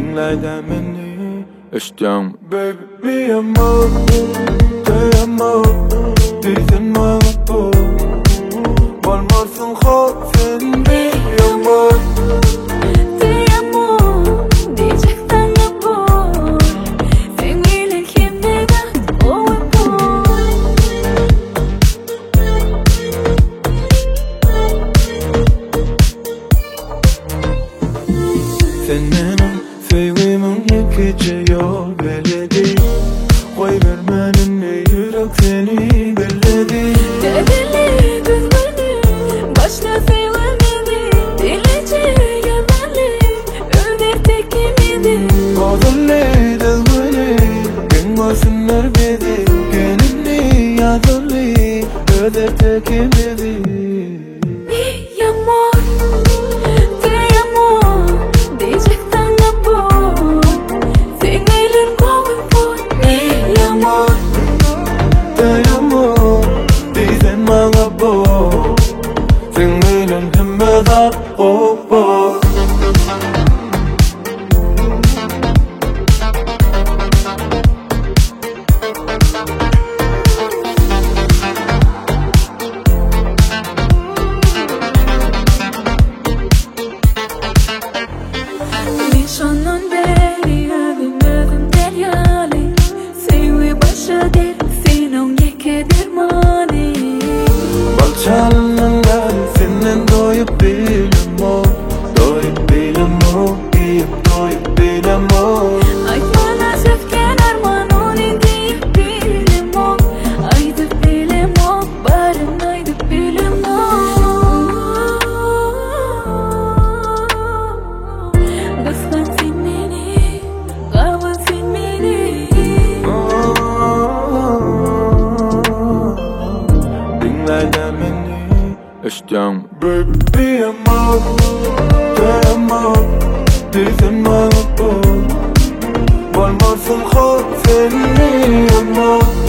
Dinle beni istiyorum baby mi amor te amo dicen mamá Valmarsın hafin mi amor te amo diyecekten de bu sevgiyle kimde ben o bu Senin sevgimin gece yol beledi Koy vermenin ne yürek seni belledi Dedeli düzgünü başta sevmedi Dilece gelmeli öldürdü kimidi Kodulli dızgını Gönmasınlar bedi Gelini yazılı öldürdü kimidi Mi amor te amo diyecekten de bu sevgilim kovun bu mi amor te amo dicen bana bu Sevgilim hemmeden o bu Nişanın beri övüm deryali Sevgi başa der senin yeke dermani Balçalının senin doyup bilim o Doyup bilim o Giyip doyup bilim o Ay bana söfken arman onu giyip bilim o Aydık bilim o barın aydık bilim o Kıskan sen beni kavun sen beni Dinle beni istiyorum baby mi amor te amo dicen bana bu Valmarsın hafin mi amor